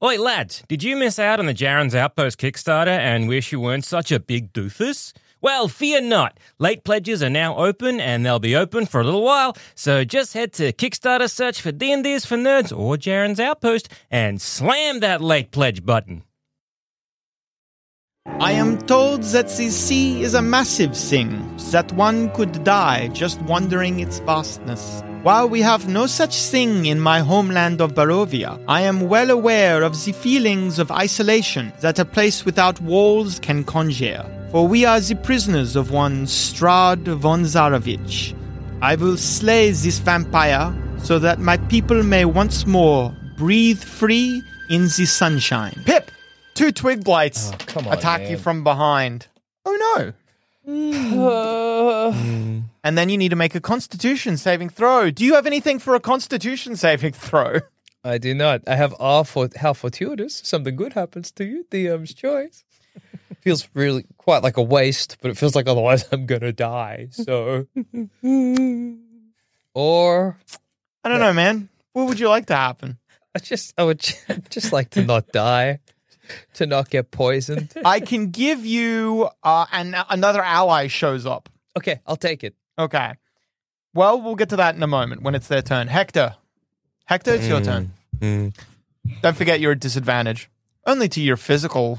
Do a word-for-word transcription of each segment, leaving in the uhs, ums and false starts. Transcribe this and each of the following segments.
Oi, lads, did you miss out on the Jaren's Outpost Kickstarter and wish you weren't such a big doofus? Well, fear not. Late pledges are now open, and they'll be open for a little while, so just head to Kickstarter search for D and D's for Nerds or Jaren's Outpost and slam that late pledge button. I am told that the sea is a massive thing, that one could die just wondering its vastness. While we have no such thing in my homeland of Barovia, I am well aware of the feelings of isolation that a place without walls can conjure. For we are the prisoners of one Strad von Zarovich. I will slay this vampire so that my people may once more breathe free in the sunshine. Pip! Two twig blights Oh, come on, attack man. you from behind. Oh no. And then you need to make a constitution saving throw. Do you have anything for a constitution saving throw? I do not. I have all for how fortuitous. Something good happens to you. D M's choice. Feels really quite like a waste, but it feels like otherwise I'm gonna die. So, or I don't know, man. What would you like to happen? I just I would just like to not die, to not get poisoned. I can give you uh, and another ally shows up. Okay, I'll take it. Okay. Well, we'll get to that in a moment when it's their turn. Hector. Hector, it's your turn. Mm. Don't forget you're at disadvantage. Only to your physical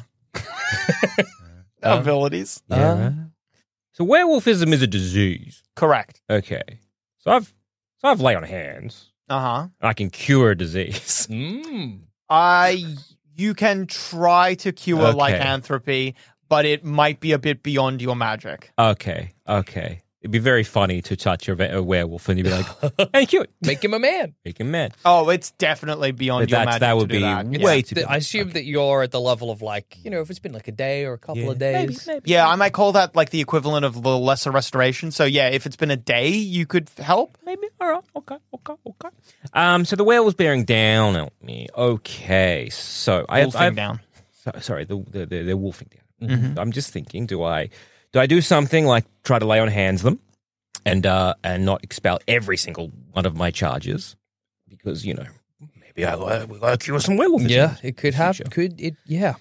abilities. Yeah. Uh, So werewolfism is a disease. Correct. Okay. So I've so I've lay on hands. Uh-huh. I can cure a disease. Mm. I you can try to cure Okay. lycanthropy, but it might be a bit beyond your magic. Okay. Okay. It'd be very funny to touch a, a werewolf and you'd be like, "Hey, cure it. Make him a man. Make him mad." Oh, it's definitely beyond But your that's- magic. that would to do be that. way Yeah. too. Th- I assume that you're at the level of like, you know, if it's been like a day or a couple Yeah. of days. Maybe, maybe. Yeah, I might call that like the equivalent of the lesser restoration. So yeah, if it's been a day, you could help. Maybe. All right. Okay. Okay. Okay. Um. So the werewolf's bearing down on me. Okay. So I have, Wolfing I have down. So, sorry. The, the, the they're wolfing down. Mm-hmm. I'm just thinking. Do I do I do something like try to lay on hands them, and uh and not expel every single one of my charges because you know maybe I we got to cure some werewolves. Yeah, it could happen. Future. Could it? Yeah.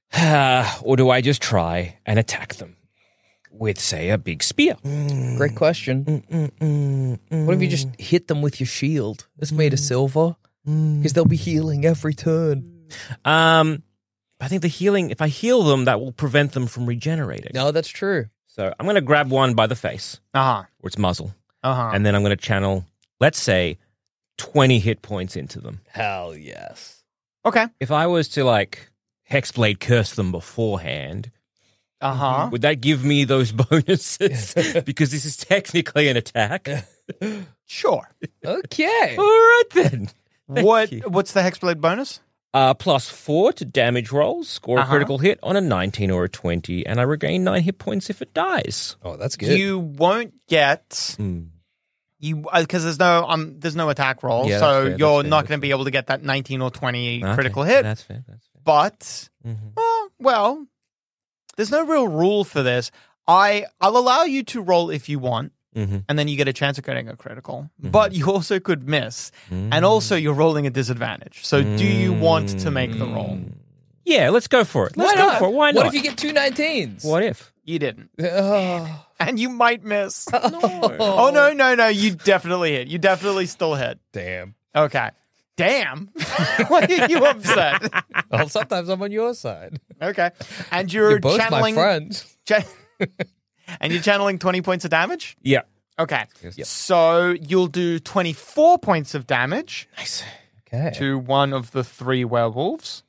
Or do I just try and attack them with, say, a big spear? Great question. What if you just hit them with your shield? It's made of silver because they'll be healing every turn. Um, I think the healing, if I heal them, that will prevent them from regenerating. No, that's true. So I'm going to grab one by the face Uh-huh. or its muzzle, Uh-huh. and then I'm going to channel, let's say, twenty hit points into them. Hell yes. Okay. If I was to, like, Hexblade curse them beforehand, Uh-huh. would that give me those bonuses? Because this is technically an attack. Sure. Okay. All right, then. Thank what you. what's the hexblade bonus? Uh, plus four to damage rolls, score a Uh-huh. critical hit on a nineteen or a twenty, and I regain nine hit points if it dies. Oh, that's good. You won't get Hmm. you because there's no um there's no attack roll, Yeah, that's so fair, that's you're fair, not that's going to be able to get that nineteen or twenty Okay, critical hit. That's fair. That's fair. But Mhm. oh, well, there's no real rule for this. I I'll allow you to roll if you want, Mhm. and then you get a chance of getting a critical. Mm-hmm. But you also could miss, and also you're rolling a disadvantage. So do you want to make the roll? Yeah, let's go for it. Let's Why go not? for it. Why not? What if you get two nineteens? What if? You didn't, Oh. and you might miss. Oh no, no, no! You definitely hit. You definitely still hit. Damn. Okay. Damn. Why are you upset? Well, sometimes I'm on your side. Okay. And you're, You're both channeling my friends. cha- and you're channeling twenty points of damage? Yeah. Okay. Yep. So you'll do twenty-four points of damage Nice. Okay. to one of the three werewolves.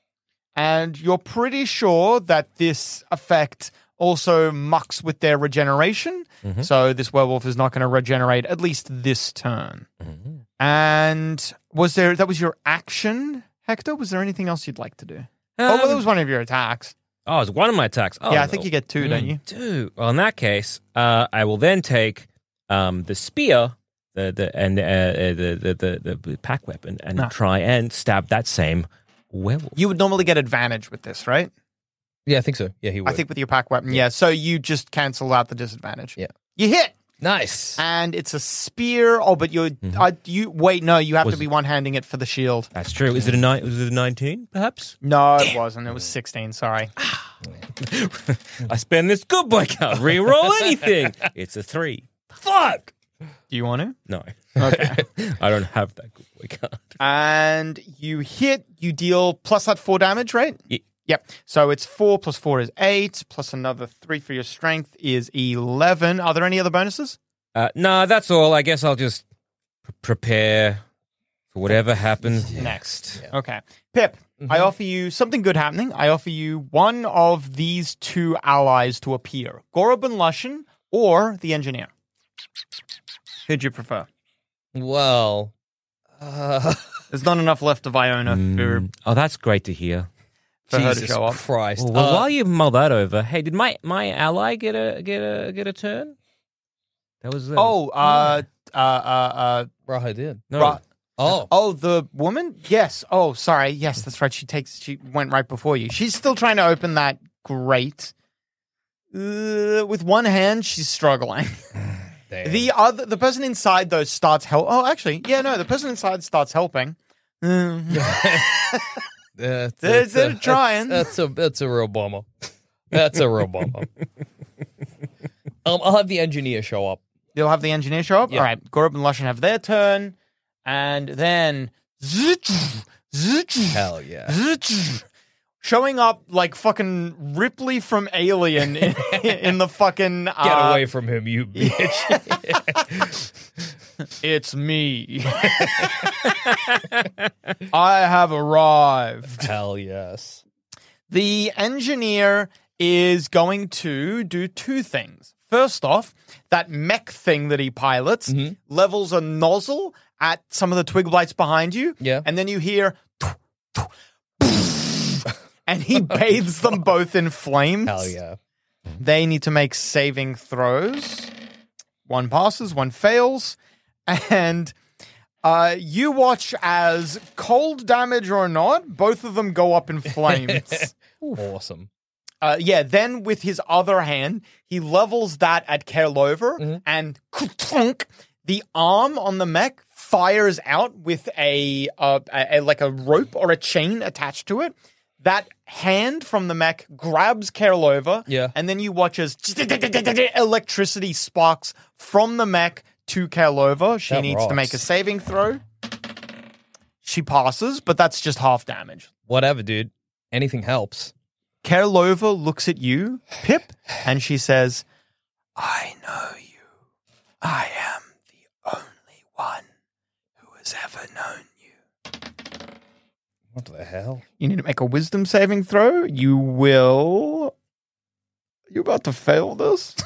And you're pretty sure that this effect also mucks with their regeneration. Mm-hmm. So this werewolf is not going to regenerate at least this turn. Mm-hmm. And was there that was your action, Hector? Was there anything else you'd like to do? oh, well, that Um, was one of your attacks. Oh, it's one of my attacks. Oh, yeah, I think well, you get two, don't you? Two. Well, in that case, uh, I will then take um, the spear, the the and uh, uh, the, the the the pack weapon, and Ah. try and stab that same werewolf. You would normally get advantage with this, right? Yeah, I think so. Yeah, he would. I think with your pack weapon, yeah. So you just cancel out the disadvantage. Yeah. You hit. Nice. And it's a spear. Oh, but you're, uh, you, wait, no, you have Was to be it- one-handing it for the shield. That's true. Is it a ni- was it a nineteen, perhaps? No, it wasn't. It was sixteen, sorry. I spend this good boy card. Reroll anything. It's a three. Fuck. Do you want to? No. Okay. I don't have that good boy card. And you hit, you deal plus that four damage, right? Ye- Yep. So it's four plus four is eight, plus another three for your strength is eleven. Are there any other bonuses? Uh, no, that's all. I guess I'll just p- prepare for whatever happens next. Okay. Pip, I offer you something good happening. I offer you one of these two allies to appear. Gorobin Lushan or the engineer. Who'd you prefer? Well, uh, There's not enough left of Iona for, Mm. Oh, that's great to hear. for her to Jesus show up. Christ. Well, Uh, while you mull that over, hey, did my, my ally get a get a get a turn? That was that Oh, was- uh, uh, uh, Raha did. no. uh, Ra- Oh. oh, the woman? Yes. Oh, sorry. Yes, that's right. She takes. She went right before you. She's still trying to open that grate. Uh, with one hand, she's struggling. Damn. The other, the person inside though starts help. Oh, actually, yeah, no, the person inside starts helping. Mm. That's, They're- that's they're a, trying. That's, that's a that's a real bummer. That's a real bummer. um, I'll have the engineer show up. You'll have the engineer show up. Yeah. All right, Gorub and Lushan have their turn, and then Hell yeah. showing up like fucking Ripley from Alien in, in the fucking. Uh, Get away from him, you bitch. It's me. I have arrived. Hell yes. The engineer is going to do two things. First off, that mech thing that he pilots Mhm. levels a nozzle at some of the twig blights behind you. Yeah. And then you hear, and he bathes them both in flames. Hell yeah. They need to make saving throws. One passes, one fails. And uh, you watch as, cold damage or not, both of them go up in flames. Awesome. Uh, yeah, then with his other hand, he levels that at Kerlover, Mhm. and clunk, the arm on the mech fires out with a, uh, a, a like a rope or a chain attached to it. That hand from the mech grabs Kerlover, Yeah. and then you watch as electricity sparks from the mech to Kerlover. She That needs to rocks. make a saving throw. She passes, but that's just half damage. Whatever, dude. Anything helps. Kerlova looks at you, Pip, and she says, I know you. I am the only one who has ever known you. What the hell? You need to make a wisdom saving throw. You will. Are you about to fail this?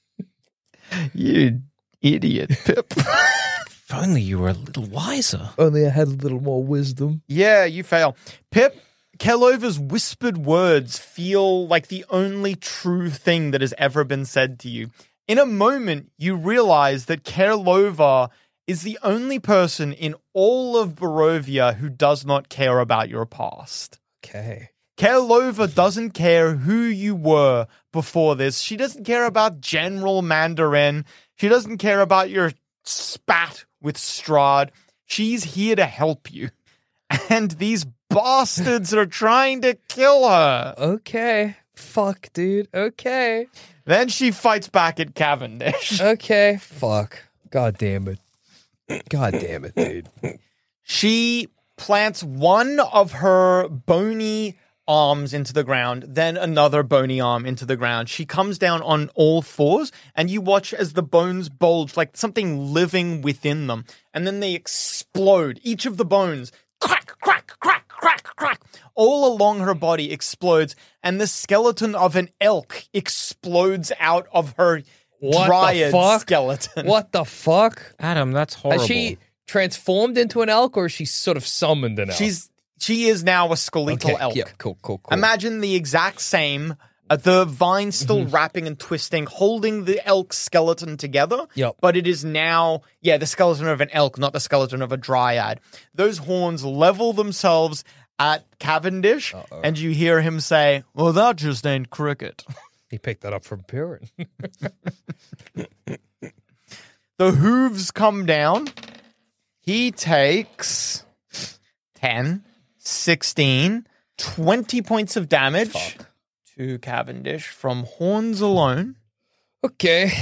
You idiot, Pip. If only you were a little wiser. Only I had a little more wisdom. Yeah, you fail. Pip, Kerlova's whispered words feel like the only true thing that has ever been said to you. In a moment, you realize that Kerlova is the only person in all of Barovia who does not care about your past. Okay. Kerlova doesn't care who you were before this. She doesn't care about General Mandarin. She doesn't care about your spat with Strahd. She's here to help you. And these bastards are trying to kill her. Okay. Fuck, dude. Okay. Then she fights back at Cavendish. Okay. Fuck. God damn it. God damn it, dude. She plants one of her bony arms into the ground, then another bony arm into the ground. She comes down on all fours, and you watch as the bones bulge like something living within them. And then they explode. Each of the bones, crack, crack, crack, crack, crack, all along her body explodes, and the skeleton of an elk explodes out of her What the dryad fuck? skeleton. What the fuck? Adam, that's horrible. Has she transformed into an elk, or is she sort of summoned an elk? She's she is now a skeletal okay. elk. Yeah, cool, cool, cool. Imagine the exact same. Uh, the vine still wrapping and twisting, holding the elk skeleton together. Yep. But it is now, yeah, the skeleton of an elk, not the skeleton of a dryad. Those horns level themselves at Cavendish, Uh-oh. and you hear him say, well, that just ain't cricket. He picked that up from Piran. The hooves come down. He takes ten, sixteen, twenty points of damage Fuck. to Cavendish from horns alone. Okay.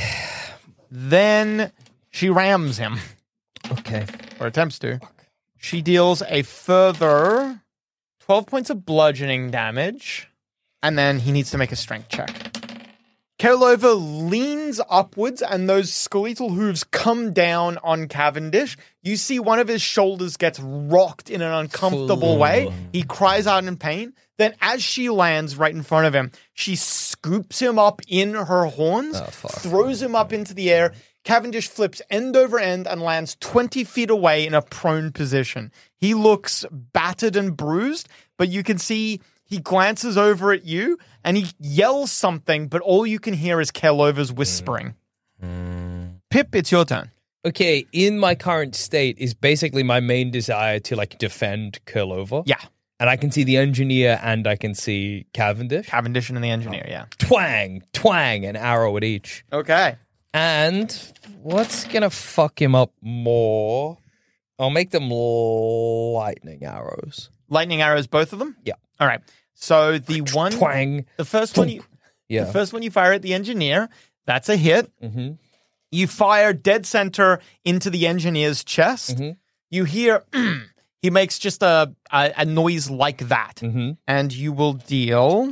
Then she rams him, Okay. or attempts to. She deals a further twelve points of bludgeoning damage, and then he needs to make a strength check. Kerlova leans upwards, and those skeletal hooves come down on Cavendish. You see one of his shoulders gets rocked in an uncomfortable Full. way. He cries out in pain. Then as she lands right in front of him, she scoops him up in her horns, Oh, fuck. throws him up into the air. Cavendish flips end over end and lands twenty feet away in a prone position. He looks battered and bruised, but you can see he glances over at you and he yells something, but all you can hear is Kerlova's whispering. Pip, it's your turn. Okay, in my current state is basically my main desire to like defend Kerlova. Yeah. And I can see the engineer and I can see Cavendish. Cavendish and the engineer, yeah. Twang, twang, an arrow at each. Okay. And what's gonna fuck him up more? I'll make them lightning arrows. Lightning arrows, both of them? Yeah. All right. So the one, Twang. the first one, you, Yeah. the first one you fire at the engineer, that's a hit. Mm-hmm. You fire dead center into the engineer's chest. Mm-hmm. You hear he makes just a, a a noise like that, Mm-hmm. and you will deal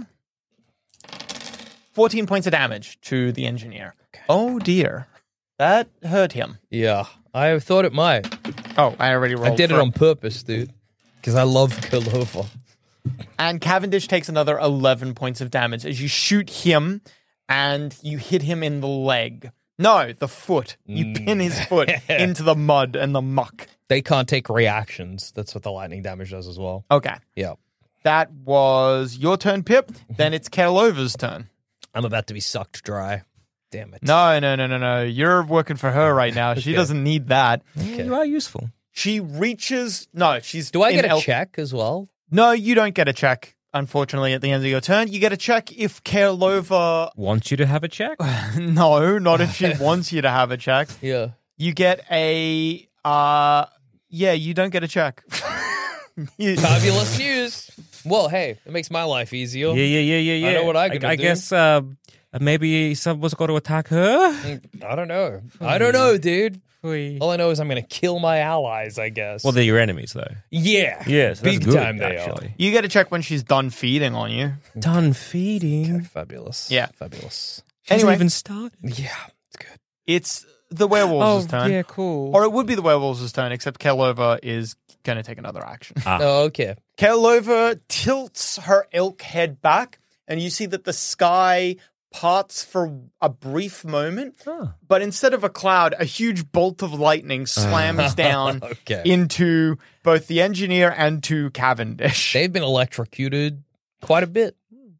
fourteen points of damage to the engineer. Oh dear, that hurt him. Yeah. I thought it might. Oh, I already rolled. I did for it on purpose, dude. Because I love Kerlova. And Cavendish takes another eleven points of damage as you shoot him and you hit him in the leg. No, the foot. You pin his foot into the mud and the muck. They can't take reactions. That's what the lightning damage does as well. Okay. Yeah. That was your turn, Pip. Then it's Kerlova's turn. I'm about to be sucked dry. Damn it. No, no, no, no, no. You're working for her right now. She Okay. doesn't need that. Yeah, you are useful. She reaches... No, she's... Do I in get a El- check as well? No, you don't get a check, unfortunately, at the end of your turn. You get a check if Kerlova... Want you to have a check? No, not if she wants you to have a check. Yeah. You get a... uh, Yeah, you don't get a check. You- Fabulous news. Well, hey, it makes my life easier. Yeah, yeah, yeah, yeah, yeah. I know what I gotta I do. guess uh, maybe someone's got to attack her. I don't know. I don't know, dude. Well, All I know is I'm going to kill my allies, I guess. they're your enemies, though. yeah. Yes, Big that's good, time they actually. You get a check when she's done feeding on you. Done feeding. are. Fabulous. Yeah. Fabulous. Hasn't Anyway. even started. Yeah, it's good. It's the werewolves' turn. Oh, yeah, cool. Or it would be the werewolves' turn, except Kerlova is going to take another action. Ah. Oh, okay. Kerlova tilts her elk head back, and you see that the sky parts for a brief moment, Oh. but instead of a cloud, a huge bolt of lightning slams down Okay. into both the engineer and to Cavendish. They've been electrocuted quite a bit.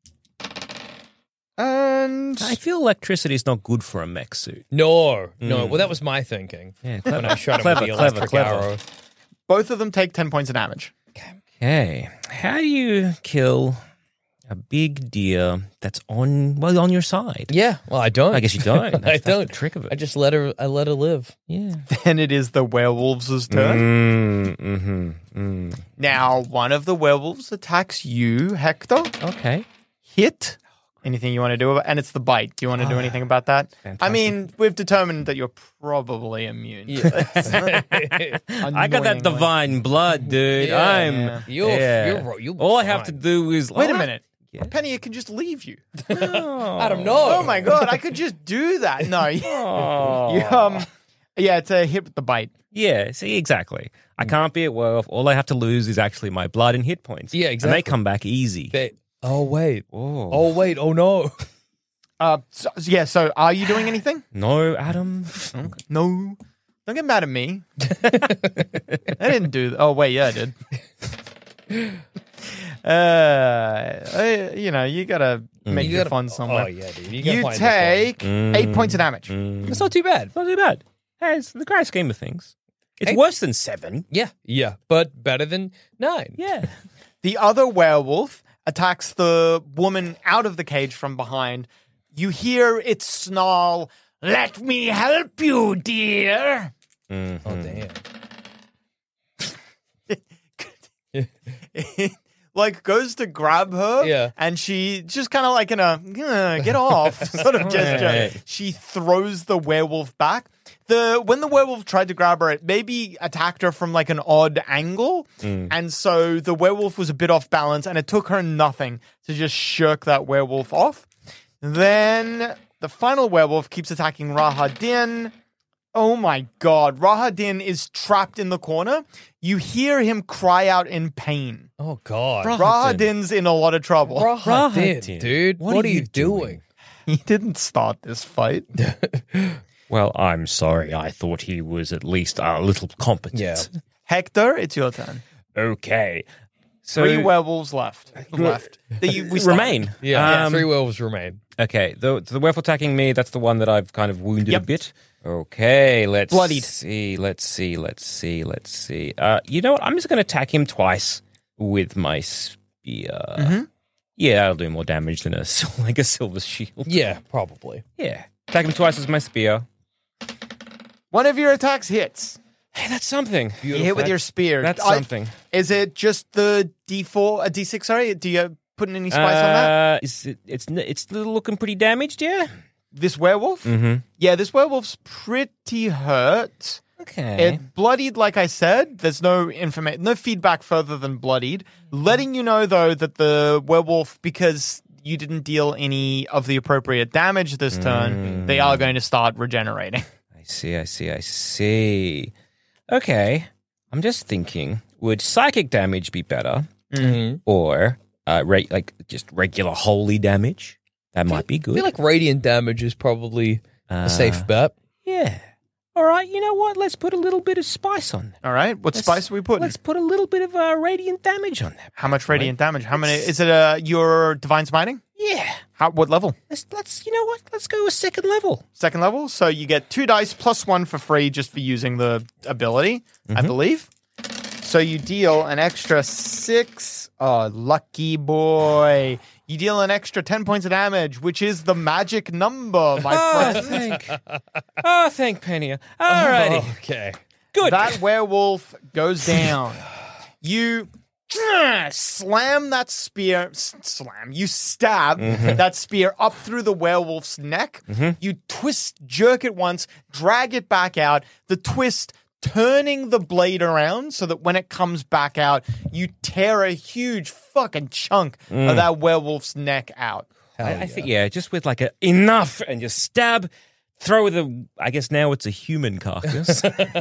And I feel electricity is not good for a mech suit. No, no. Well, that was my thinking. Yeah, When I shot him clever, with the clever, electric clever. arrow. both of them take ten points of damage. Okay, how do you kill a big deer that's on well on your side? Yeah. Well, I don't. I guess you don't. I That's- that's the don't. trick of it. I just let her. I let her live. Yeah. Then it is the werewolves' turn. Mm, mm-hmm, mm. Now, one of the werewolves attacks you, Hector. Okay. Hit. Anything you want to do about and it's the bite. Do you want to do anything about that? I Fantastic. mean, we've determined that you're probably immune. Yeah. I got that Annoyingly. divine blood, dude. Yeah. I'm. Yeah. You're- yeah. you're- you'll be All I have to fine. do is Wait a oh, minute. Yeah. Penny, it can just leave you. Oh. I don't know. Oh my god, I could just do that. No. Oh. You, um, yeah, it's a hit with the bite. Yeah, see, exactly. I can't be at werewolf. All I have to lose is actually my blood and hit points. Yeah, And exactly. they come back easy. They, oh wait. Oh. Oh wait. Oh no. Uh, so, yeah, so are you doing anything? No, Adam. No. Don't get mad at me. I didn't do that. Oh, wait, yeah, I did. uh, I- you know, you gotta make You your gotta- fun somewhere. Oh yeah, dude. You, gotta You find the take Mm. eight points of damage. Mm. It's not too bad. Not too bad. Hey, it's the great scheme of things. It's Hey. worse than seven. Yeah. Yeah. But better than nine. Yeah. The other werewolf attacks the woman out of the cage from behind. You hear it snarl, Let me help you, dear. Mhm. Oh, damn. Like goes to grab her, Yeah. and she just kind of like in a "Uh, get off sort of gesture. Right. She throws the werewolf back. The when the werewolf tried to grab her, it maybe attacked her from like an odd angle, and so the werewolf was a bit off balance, and it took her nothing to just shirk that werewolf off. Then the final werewolf keeps attacking Rahadin. Oh my god, Rahadin is trapped in the corner. You hear him cry out in pain. Oh, God. Rahadin's in a lot of trouble. Rahadin, Rahadin. dude. What What, are are you you doing? He didn't start this fight. Well, I'm sorry. I thought he was at least a little competent. Yeah. Hector, it's your turn. Okay. So Three werewolves left. Left. That you, we started. remain. Yeah. Um, Three werewolves remain. Okay. The the werewolf attacking me. That's the one that I've kind of wounded Yep. a bit. Okay. Let's Bloodied. see. Let's see. Let's see. Let's see. Uh, you know what? I'm just going to attack him twice with my spear. Mm-hmm. Yeah, that'll do more damage than a sil- like a silver shield. Yeah, probably. Yeah. Attack him twice with my spear. One of your attacks hits. Hey, that's something. You hit with your spear. That's I- something. Is it just the D four, a D six, sorry? Do you put any spice on that? Uh, is it, it's n- it's looking pretty damaged, yeah. This werewolf? Mm-hmm. Yeah, this werewolf's pretty hurt. Okay. It bloodied, like I said. There's no information, no feedback further than bloodied. Letting you know, though, that the werewolf, because you didn't deal any of the appropriate damage this turn, they are going to start regenerating. I see. I see. I see. Okay. I'm just thinking: would psychic damage be better, Mm-hmm. or uh, re- like just regular holy damage? That might be I good. feel like radiant damage is probably Uh, a safe bet. Yeah. All right. You know what? Let's put a little bit of spice on that. All right, what Let's- spice are we putting? Let's put a little bit of uh, radiant damage on that. How much radiant damage? How many? Is it uh, your divine smiting? Yeah. How? What level? Let's let's. You know what? Let's go a second level. Second level. So you get two dice plus one for free just for using the ability, I believe. So you deal an extra six. Oh, lucky boy. You deal an extra ten points of damage, which is the magic number, my Oh, friend. thank. Oh, thank Penia. All righty. Okay. Good. That werewolf goes down. You uh, slam that spear, s- slam, you stab that spear up through the werewolf's neck. You twist, jerk it once, drag it back out. The twist turning the blade around so that when it comes back out, you tear a huge fucking chunk of that werewolf's neck out. Hell I, yeah. I think yeah, just with like a enough and just stab, throw with a. I guess now it's a human carcass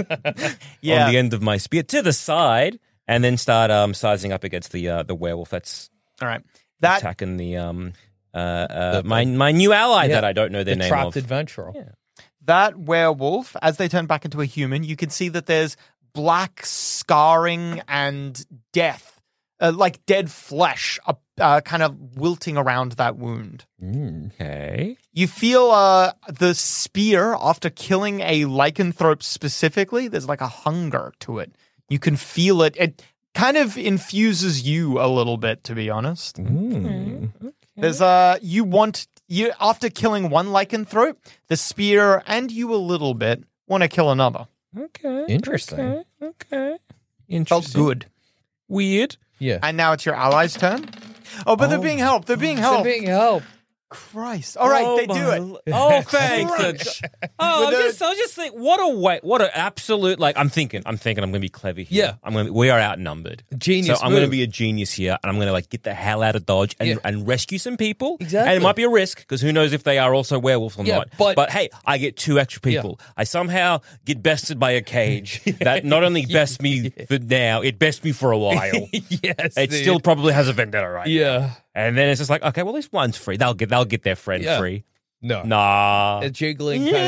Yeah. on the end of my spear to the side, and then start um sizing up against the uh, the werewolf that's All right. That attacking the um uh, uh my my new ally Yeah, that I don't know their the name trapped of. adventurer. Yeah. that werewolf, as they turn back into a human, you can see that there's black scarring and death, uh, like dead flesh, uh, uh, kind of wilting around that wound. Okay. You feel uh, the spear, after killing a lycanthrope specifically, there's like a hunger to it. You can feel it. It kind of infuses you a little bit, to be honest. There's uh, you want you after killing one lycanthrope, the spear and you a little bit want to kill another. Okay. Interesting. Okay. Okay. Felt Interesting. good. Weird. Yeah. And now it's your allies' turn. Oh, but they're being helped. They're being helped. Being helped. Christ! All right, Oh they do my it. l- Oh, thanks. Crunch. Oh, I'm With a- just, I was just thinking, what a way, what an absolute, like, I'm thinking, I'm thinking I'm going to be clever here. Yeah. I'm going to, we are outnumbered. Genius So I'm going to move. be a genius here, and I'm going to, like, get the hell out of Dodge and, Yeah. and rescue some people. Exactly. And it might be a risk, because who knows if they are also werewolves or Yeah, not. but- hey, I get two extra people. I somehow get bested by a cage that not only bests me for now, it bests me for a while. Yes. It dude. still probably has a vendetta, right? Yeah. And then it's just like, okay, well, this one's free. They'll get, they'll get their friend Yeah. free. No. Nah. A jiggling kind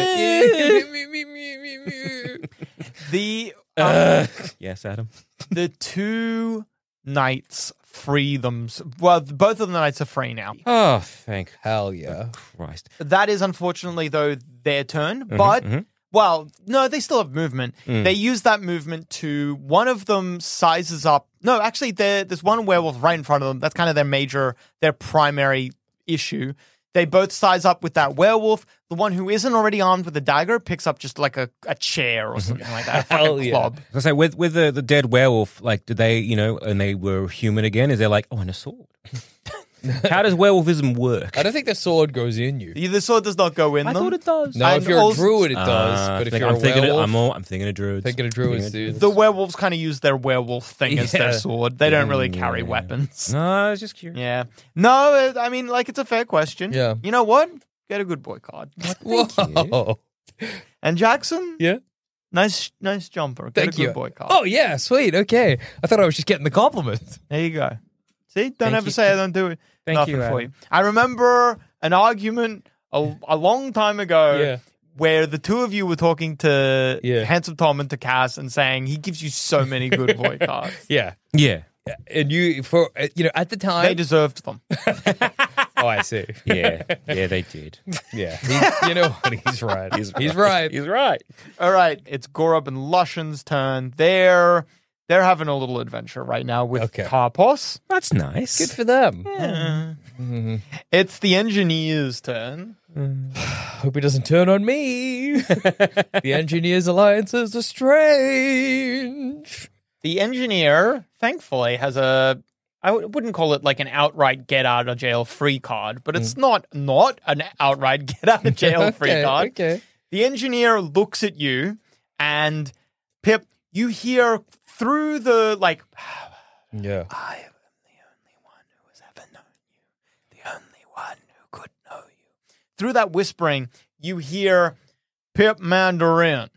of. The um, Uh, yes, Adam. the two knights free them. Well, both of the knights are free now. Oh, thank Hell yeah. Christ. That is unfortunately though their turn, but well, no, they still have movement. They use that movement to one of them sizes up. No, actually, there there's one werewolf right in front of them. That's kind of their major, their primary issue. They both size up with that werewolf. The one who isn't already armed with a dagger picks up just like a, a chair or something like that. A Hell fucking yeah. club. I say with with the, the dead werewolf, like, did they, you know, and they were human again? Is there like, oh, and a sword? How does werewolfism work? I don't think the sword goes in you. The sword does not go in I them. thought it does. No, And if you're also- a druid, it does. Ah, but if think- you're I'm a thinking, werewolf, I'm, all, I'm thinking of druids. thinking of druids, dude. The werewolves kind of use their werewolf thing as their Yeah. sword. They don't really carry weapons. No, I was just curious. Yeah. No, I mean, like, it's a fair question. Yeah. You know what? Get a good boy card. Whoa. And Jackson, Yeah. nice nice jumper. Get Thank a good you. boy card. Oh, yeah, sweet. Okay. I thought I was just getting the compliment. There you go. See? Don't Thank ever you. say I don't do it. Thank Nothing you, for Adam. you. I remember an argument a, a long time ago Yeah. where the two of you were talking to Yeah. Handsome Tom and to Cass and saying he gives you so many good boy cards. Yeah. Yeah. And you, for, uh, you know, at the time. They deserved them. Oh, I see. Yeah. Yeah, they did. Yeah. He's, you know what? He's right. He's, he's right. He's right. All right, it's Gorob and Lushan's turn. They're they're having a little adventure right now with Okay. Tarpos. That's nice. Good for them. It's the engineer's turn. Hope he doesn't turn on me. The Engineers Alliances are strange. The engineer, thankfully, has a I w- wouldn't call it like an outright get out of jail free card, but it's not not an outright get out of jail free Okay, card. okay. The engineer looks at you, and Pip, you hear through the like. Yeah. I am the only one who has ever known you, the only one who could know you. Through that whispering, you hear Pip Mandarin.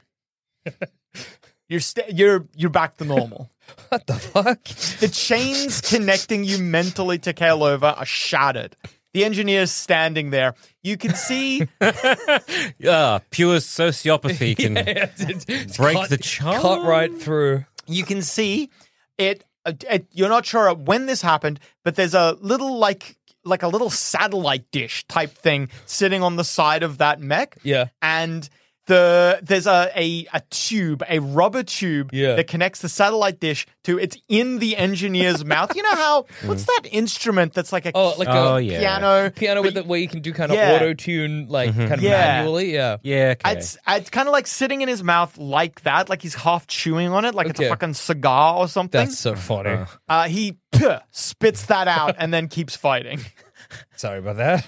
You're st- you're you're back to normal. What the fuck? The chains connecting you mentally to Kailova are shattered. The engineer's standing there. You can see Yeah, pure sociopathy can break Cut- the charm. Cut right through. you can see it, it. You're not sure when this happened, but there's a little like like a little satellite dish type thing sitting on the side of that mech. Yeah. And the there's a, a a tube, a rubber tube Yeah. that connects the satellite dish to it's in the engineer's mouth. You know how what's that instrument that's like a Oh, like Oh, a yeah. piano? piano but with it where you can do kind of Yeah. auto tune, like kind of Yeah. manually. Yeah. Yeah, okay. It's it's kind of like sitting in his mouth like that, like he's half chewing on it, like it's Okay. a fucking cigar or something. That's so funny. Uh, he puh, spits that out and then keeps fighting. Sorry about that.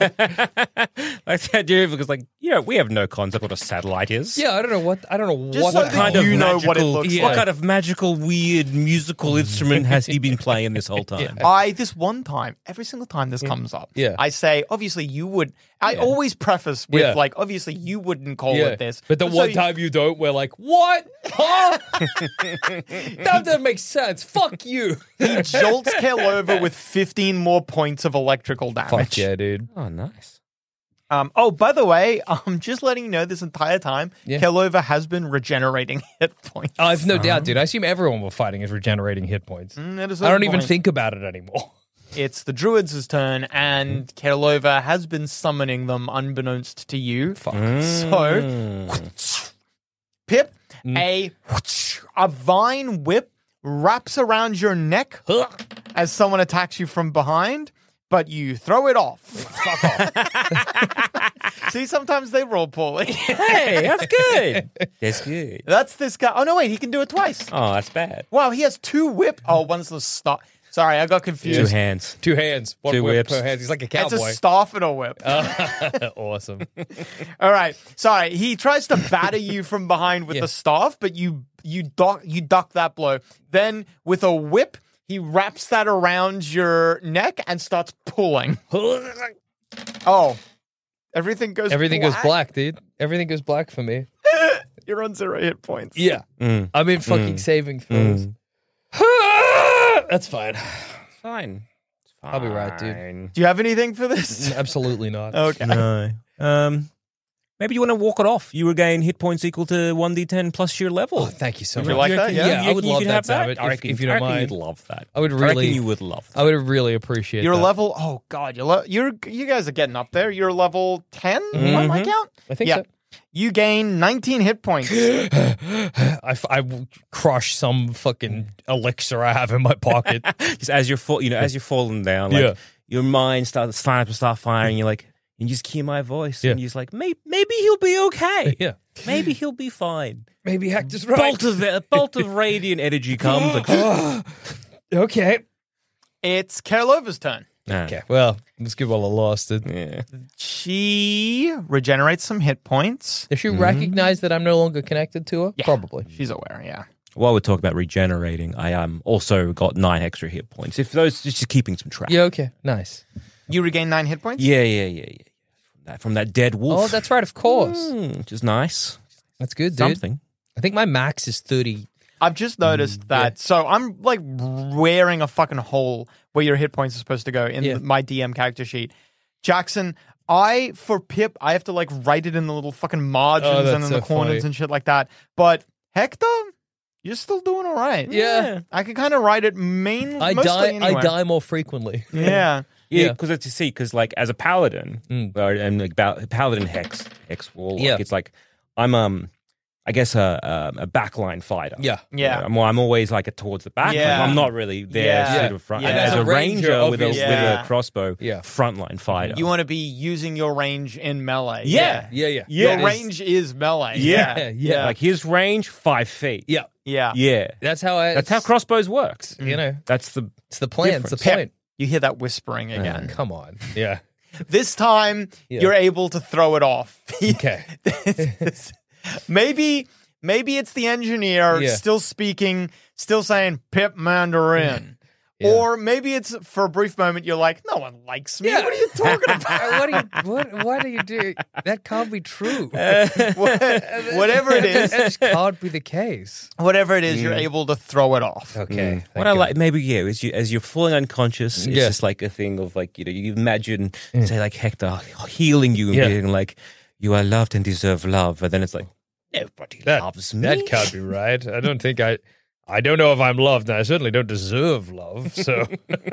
Like the idea because, like, you know, we have no concept what a satellite is. Yeah, I don't know what I don't know Just what so the that kind hell- of you know what it magical- looks What like. kind of magical, weird musical instrument has he been playing this whole time? I this one time, every single time this comes up, Yeah. I say, obviously you would. I Yeah. always preface with Yeah. like, obviously you wouldn't call Yeah. it this, But the so one you- time you don't, we're like, what? Huh? That doesn't make sense. Fuck you. he jolts Kailova with fifteen more points of electrical damage. Fuck yeah, dude. Oh, nice. Um, oh, by the way, I'm just letting you know this entire time, Yeah. Kailova has been regenerating hit points. Oh, I've no doubt, dude. I assume everyone we're fighting is regenerating hit points. Mm, at a I certain don't even point. think about it anymore. It's the druids' turn, and Kailova has been summoning them unbeknownst to you. Fuck. So, Pip, a a vine whip wraps around your neck as someone attacks you from behind, but you throw it off. Fuck off. See, sometimes they roll poorly. Hey, that's good. That's good. That's this guy. Oh, no, wait, he can do it twice. Oh, that's bad. Wow, he has two whip. Oh, one's the staff. Sorry, I got Two confused. hands. Two hands. One Two whip whips. per hand. He's like a It's cowboy. a staff and a whip. Awesome. All right. Sorry. He tries to batter you from behind with Yeah. the staff, but you you duck you duck that blow. Then with a whip, he wraps that around your neck and starts pulling. Oh. Everything goes Everything black. goes black, dude. Everything goes black for me. You're on zero hit points. Yeah. Mm. I'm in fucking saving throws. That's fine. Fine. It's fine. I'll be right, dude. Do you have anything for this? Absolutely not. Okay. No. Um, maybe you want to walk it off. You regain hit points equal to one d ten plus your level. Oh, thank you so Would much. you like that? reckon- Yeah. Yeah, I you would reckon you love could that, have Savage, I if- reckon, if you I don't reckon mind. you'd love that. I would I reckon really- you would love that. I would really appreciate You're that. level Oh god, you're le- you're you guys are getting up there. You're level ten on my Mhm. count? I think Yeah. so. You gain nineteen hit points. I, f- I w- crush some fucking elixir I have in my pocket. Just as you're fall, you know, as you're falling down, like Yeah. your mind starts starts to start firing. You're like, and you just hear my voice, Yeah. and you're just like, maybe, maybe he'll be okay. Yeah. Maybe he'll be fine. Maybe Hector's right. Bolt of a bolt of radiant energy comes. Like, Okay. It's Kerlova's turn. Okay. Well, let's give all a lost it. Yeah. She regenerates some hit points. Does she recognize that I'm no longer connected to her? Yeah. Probably. She's aware, yeah. While we're talking about regenerating, I um also got nine extra hit points. If those, just keeping some track. Yeah. Okay. Nice. You regain nine hit points? Yeah, yeah, yeah, yeah. From that, from that dead wolf. Oh, that's right. Of course. Mm, which is nice. That's good, dude. Something. I think my max is thirty. I've just noticed that. So I'm like wearing a fucking hole where your hit points are supposed to go in Yeah. my D M character sheet. Jackson, I, for Pip, I have to like write it in the little fucking margins Oh, and that's in the so corners funny. and shit like that. But Hector, you're still doing all right. Yeah. I can kind of write it main, I mostly die. anywhere. I die more frequently. Yeah. Yeah, Yeah. because it's you see, because like as a paladin, Mm. or, and like ba- paladin hex hex wall, Yeah. it's like I'm um, I guess a a, a backline fighter. Yeah. Yeah. I'm, I'm always like a towards the back. Yeah. Like, I'm not really there, Yeah. sort of front. Yeah. And as a ranger, with a obviously. with Yeah. a crossbow, Yeah. frontline fighter. You want to be using your range in melee. Yeah. Yeah. Yeah. Yeah. Your range is melee. Yeah. Yeah. Yeah. like his range five feet. Yeah. Yeah. yeah. That's how I. That's how crossbows works. You know, That's the it's the plan. It's the Difference. point. You hear that whispering again. Come on. Yeah. This time, Yeah. you're able to throw it off. Okay. maybe, maybe it's the engineer Yeah. still speaking, still saying Pip Mandarin. Yeah. Or maybe it's for a brief moment, you're like, no one likes me. Yeah. What are you talking about? what do you? What? What do you do? That can't be true. What- whatever it is, That just can't be the case. whatever it is, you're able to throw it off. Okay. What I like, maybe yeah, as you as you're falling unconscious, it's Yeah. just like a thing of like you know, you imagine say like Hector healing you and Yeah. being like, you are loved and deserve love, and then it's like nobody That, loves me. that can't be right. I don't think I. I don't know if I'm loved, and I certainly don't deserve love. So,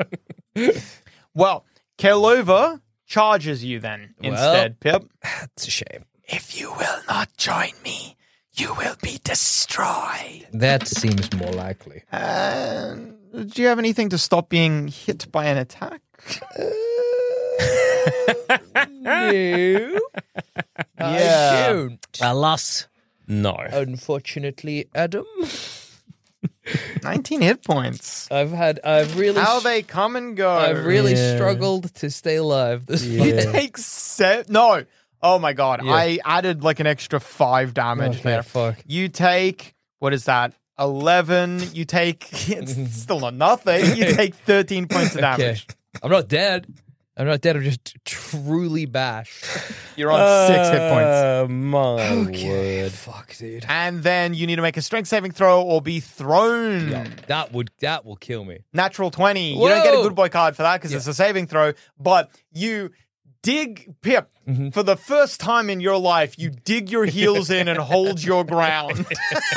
Well, Kerlova charges you then instead, Pip. it's a shame. If you will not join me, you will be destroyed. That seems more likely. Uh, do you have anything to stop being hit by an attack? No, Yeah. I don't. Alas, no. Unfortunately, Adam, nineteen hit points. I've had. I've really. How they come and go. I've really Yeah. struggled to stay alive this You far. take seven. No. Oh my god. Yeah. I added like an extra five damage Okay, there. fuck. You take, what is that? eleven. You take, it's still not nothing. You take thirteen points of Okay. damage. I'm not dead. I'm not dead. I'm just truly bashed. You're on six hit points. Uh, my word. Fuck, dude. And then you need to make a strength saving throw or be thrown. Yeah, that would that will kill me. Natural twenty. You don't get a Whoa. good boy card for that because it's a saving throw, but you dig, Pip, for the first time in your life, you dig your heels in and hold your ground.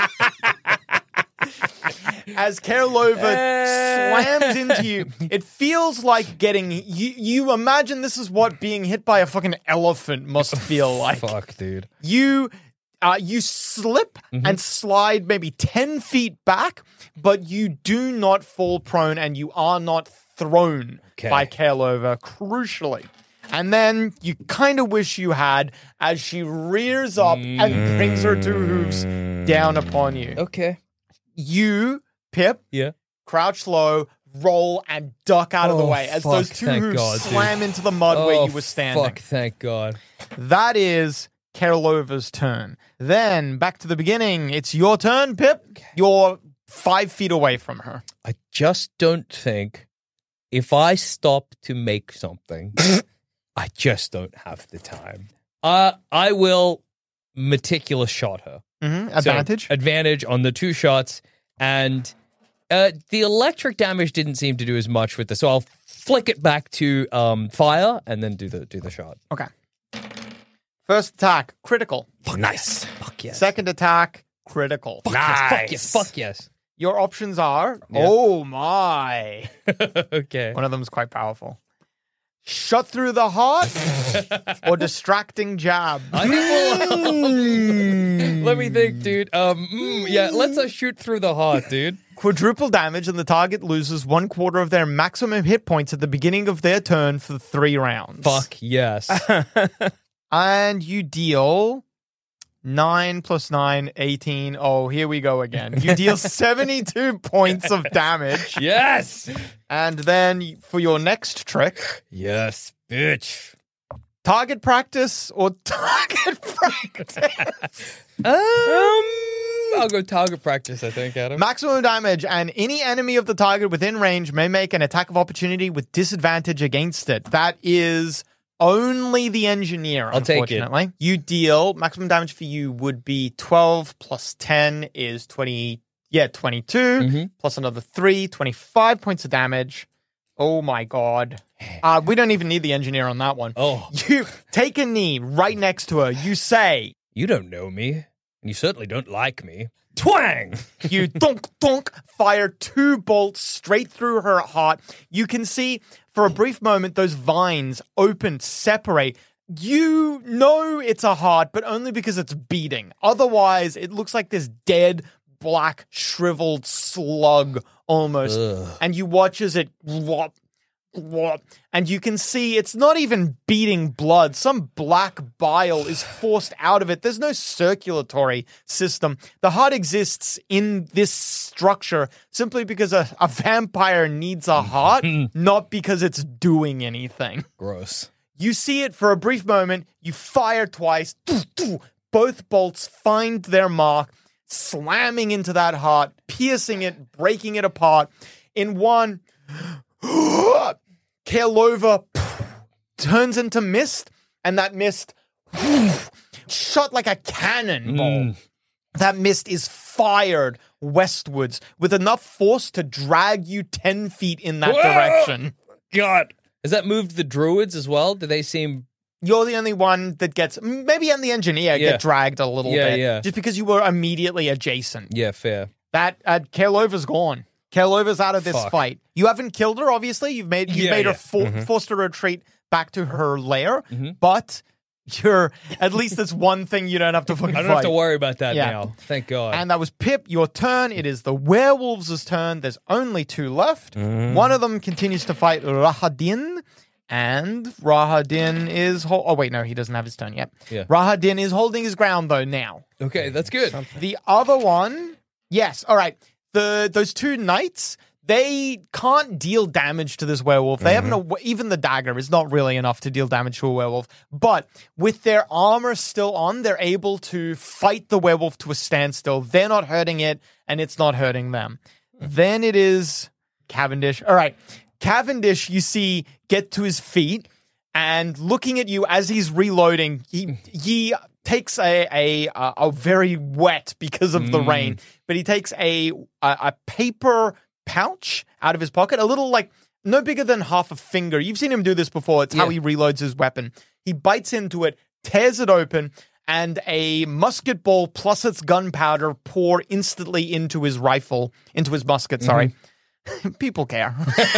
As Kerlova slams into you, it feels like getting. You, you imagine this is what being hit by a fucking elephant must feel like. Fuck, dude. You uh, you slip and slide maybe ten feet back, but you do not fall prone and you are not thrown Okay. by Kerlova, crucially. And then you kind of wish you had as she rears up and brings her two hooves down upon you. Okay. You, Pip, Yeah. crouch low, roll, and duck out of the Oh, way as fuck, those two thank hooves God, dude. slam into the mud where Oh, you were standing. Fuck, thank God. That is Kerlova's turn. Then, back to the beginning. It's your turn, Pip. You're five feet away from her. I just don't think if I stop to make something, I just don't have the time. Uh, I will meticulous shot her. Mm-hmm. So, Advantage? advantage on the two shots. And uh, the electric damage didn't seem to do as much with this. So I'll flick it back to um, fire and then do the do the shot. Okay. First attack, critical. Nice. Fuck yes. Second attack, critical. Fuck yes. Fuck yes. Fuck yes. Your options are, Yeah. oh my. Okay. One of them is quite powerful. shot through the heart, or distracting jab? I think we'll, let me think, dude. Um, mm, yeah, let's uh, shoot through the heart, dude. Quadruple damage, and the target loses one quarter of their maximum hit points at the beginning of their turn for three rounds. Fuck yes. And you deal nine plus nine, eighteen. Oh, here we go again. You deal seventy-two points of damage. Yes. And then for your next trick, Yes, bitch. target practice or target practice. Um, I'll go target practice, I think, Adam. Maximum damage, and any enemy of the target within range may make an attack of opportunity with disadvantage against it. That is only the engineer, I'll take it. unfortunately. You deal, maximum damage for you would be twelve plus ten is twenty, yeah, twenty-two, Mm-hmm. plus another three, twenty-five points of damage. Oh my god. Uh, we don't even need the engineer on that one. Oh. You take a knee right next to her. You say, You don't know me, and you certainly don't like me. Twang! you donk donk fire two bolts straight through her heart. You can see for a brief moment those vines open, separate. You know it's a heart, but only because it's beating. Otherwise, it looks like this dead, black, shriveled slug almost. Ugh. And you watch as it whop, whop, and you can see it's not even beating blood. Some black bile is forced out of it. There's no circulatory system. The heart exists in this structure simply because a, a vampire needs a heart, not because it's doing anything. Gross. You see it for a brief moment. You fire twice. Both bolts find their mark, slamming into that heart, piercing it, breaking it apart. In one, Kaelova turns into mist, and that mist shot like a cannonball. Mm. That mist is fired westwards with enough force to drag you ten feet in that Whoa! direction. God. Has that moved the druids as well? Do they seem... You're the only one that gets, maybe and the engineer Yeah. get dragged a little Yeah, bit. yeah. Just because you were immediately adjacent. Yeah, fair. That, uh, Kaelova's gone. Kaelova's out of this Fuck. fight. You haven't killed her, obviously. You've made, you've Yeah, made yeah. her for, Mhm. forced her to retreat back to her lair. Mhm. But you're, at least that's one thing you don't have to fucking I don't fight. have to worry about that Yeah. now. Thank God. And that was Pip, your turn. It is the werewolves' turn. There's only two left. One of them continues to fight Rahadin, and Rahadin is... Ho- oh, wait, no, he doesn't have his turn yet. Yeah. Rahadin is holding his ground, though, now. Okay, that's good. The other one... Yes, all right. The Those two knights, they can't deal damage to this werewolf. They haven't... A, even the dagger is not really enough to deal damage to a werewolf. But with their armor still on, they're able to fight the werewolf to a standstill. They're not hurting it, and it's not hurting them. Then it is Cavendish. All right. Cavendish, you see, get to his feet, and looking at you as he's reloading, he he takes a a a, a very wet because of the rain, but he takes a, a a paper pouch out of his pocket, a little like no bigger than half a finger. You've seen him do this before. It's how Yeah. he reloads his weapon. He bites into it, tears it open, and a musket ball plus its gunpowder pour instantly into his rifle, into his musket, sorry. People care.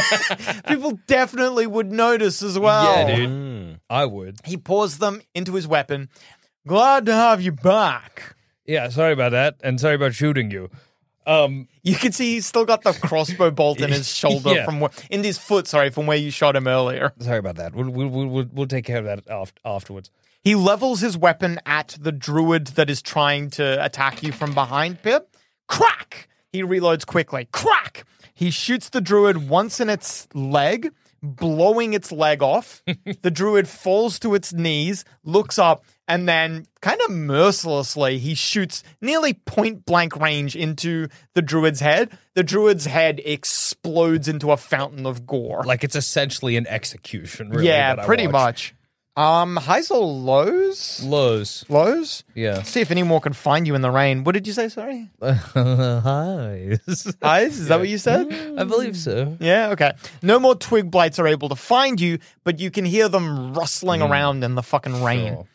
People definitely would notice as well. Yeah, dude. Mm. I would. He pours them into his weapon. Glad to have you back. Yeah, sorry about that, and sorry about shooting you. Um, You can see he's still got the crossbow bolt in his shoulder Yeah. from where, in his foot, sorry, from where you shot him earlier. sorry about that. We'll we'll we'll, we'll, we'll take care of that af- afterwards. He levels his weapon at the druid that is trying to attack you from behind, Pip. Crack! He reloads quickly. Crack! He shoots the druid once in its leg, blowing its leg off. The druid falls to its knees, looks up, and then kind of mercilessly, he shoots nearly point blank range into the druid's head. The druid's head explodes into a fountain of gore. Like it's essentially an execution. Really, yeah, that I pretty watched. much. Um, highs or lows? Lows. Lows? Yeah. See if any more can find you in the rain. What did you say, sorry? Highs. Highs? Is that what you said? I believe so. Yeah, okay. No more twig blights are able to find you, but you can hear them rustling around in the fucking rain. Sure.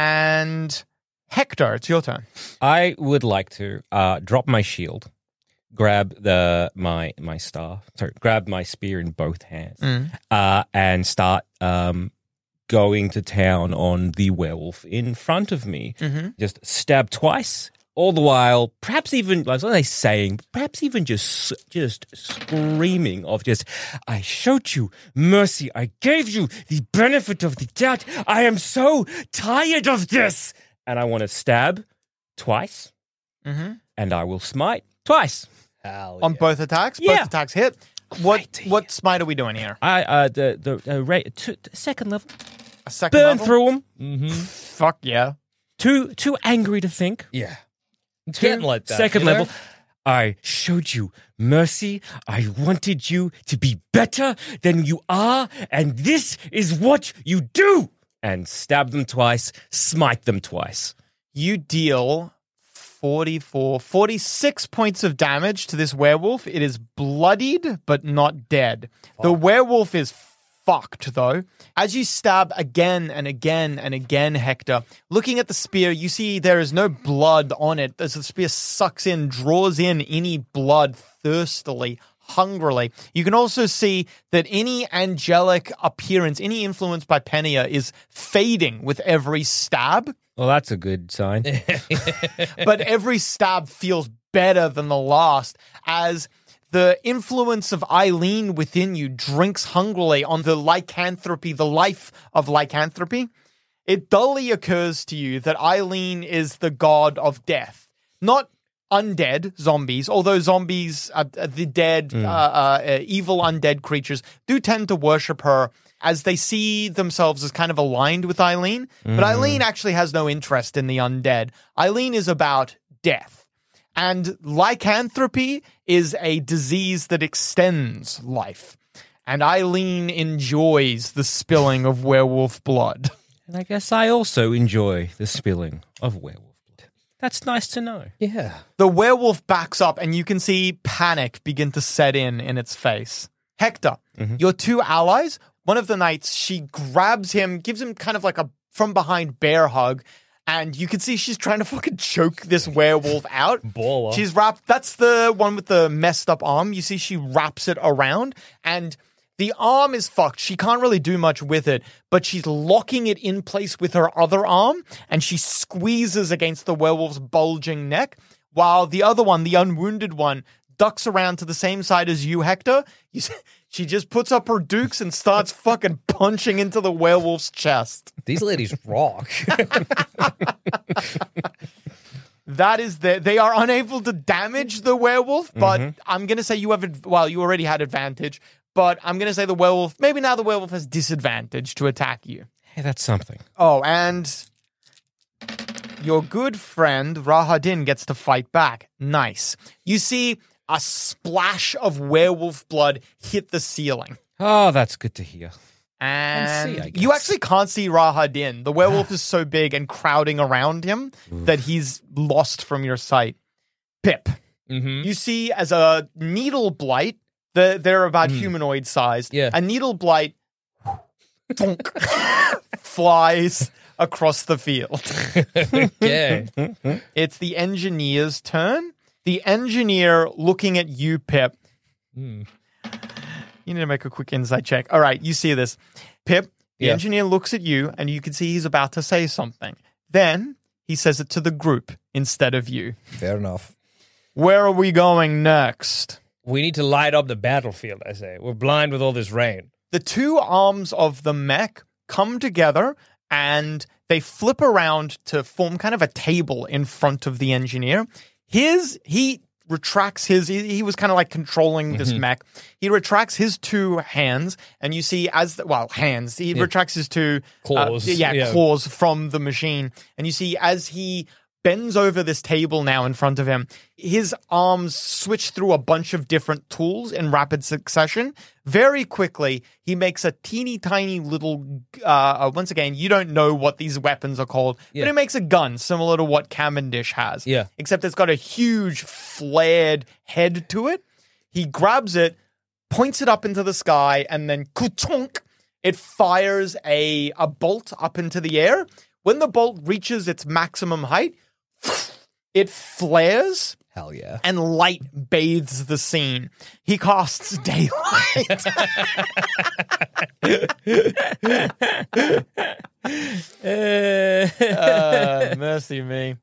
And Hector, it's your turn. I would like to uh, drop my shield, grab the my my staff, sorry, grab my spear in both hands, Mm. uh, and start um, going to town on the werewolf in front of me. Mm-hmm. Just stab twice, all the while, perhaps even, like, what are they saying? Perhaps even just just screaming of just, I showed you mercy. I gave you the benefit of the doubt. I am so tired of this. And I want to stab twice, Mm-hmm. and I will smite twice. Hell On yeah. both attacks? Yeah. Both attacks hit. What Great. what smite are we doing here? I uh the the, the rate two, second level, A second burn level? through them. Mm-hmm. Fuck yeah. Too too angry to think. Yeah. It's Two, getting like that. second you know? level. I showed you mercy. I wanted you to be better than you are, and this is what you do. And stab them twice, smite them twice. You deal forty-four, forty-six points of damage to this werewolf. It is bloodied, but not dead. The werewolf is fucked, though. As you stab again and again and again, Hector, looking at the spear, you see there is no blood on it. As the spear sucks in, draws in any blood thirstily, hungrily. You can also see that any angelic appearance, any influence by Penia is fading with every stab. Well, that's a good sign. But every stab feels better than the last as the influence of Eileen within you drinks hungrily on the lycanthropy, the life of lycanthropy. It dully occurs to you that Eileen is the god of death, not undead zombies, although zombies, uh, the dead, uh, uh, uh, evil undead creatures do tend to worship her as they see themselves as kind of aligned with Eileen. But Eileen actually has no interest in the undead. Eileen is about death. And lycanthropy is a disease that extends life. And Eileen enjoys the spilling of werewolf blood. And I guess I also enjoy the spilling of werewolf blood. That's nice to know. Yeah. The werewolf backs up and you can see panic begin to set in in its face. Hector, your two allies, one of the knights, she grabs him, gives him kind of like a from behind bear hug, and you can see she's trying to fucking choke this werewolf out. Baller. She's wrapped, that's the one with the messed up arm. You see she wraps it around, and the arm is fucked. She can't really do much with it, but she's locking it in place with her other arm, and she squeezes against the werewolf's bulging neck, while the other one, the unwounded one, ducks around to the same side as you, Hector. You see, she just puts up her dukes and starts fucking punching into the werewolf's chest. These ladies rock. That is the, they are unable to damage the werewolf, but Mm-hmm. I'm going to say you have, ad- well, you already had advantage, but I'm going to say the werewolf, maybe now the werewolf has disadvantage to attack you. Hey, that's something. Oh, and your good friend Rahadin gets to fight back. Nice. You see a splash of werewolf blood hit the ceiling. Oh, that's good to hear. And see, I you guess. actually can't see Rahadin. The werewolf is so big and crowding around him that he's lost from your sight. Pip, Mm-hmm. you see as a needle blight, the, they're about humanoid sized. Yeah. A needle blight thunk, flies across the field. Okay. It's the engineer's turn. The engineer looking at you, Pip. Mm. You need to make a quick insight check. All right, you see this. Pip, the Yeah. engineer looks at you, and you can see he's about to say something. Then he says it to the group instead of you. Fair enough. Where are we going next? We need to light up the battlefield, I say. We're blind with all this rain. The two arms of the mech come together, and they flip around to form kind of a table in front of the engineer. His, he retracts his, he, he was kind of like controlling this mech. He retracts his two hands, and you see as, the, well, hands, he retracts his two uh, Claws, yeah, yeah. claws from the machine. And you see as he bends over this table now in front of him, his arms switch through a bunch of different tools in rapid succession. Very quickly, he makes a teeny tiny little, uh, once again, you don't know what these weapons are called, Yeah. but it makes a gun similar to what Cavendish has. Yeah. Except it's got a huge flared head to it. He grabs it, points it up into the sky, and then kutunk, it fires a, a bolt up into the air. When the bolt reaches its maximum height, it flares Hell yeah. and light bathes the scene. He casts daylight. uh, mercy me.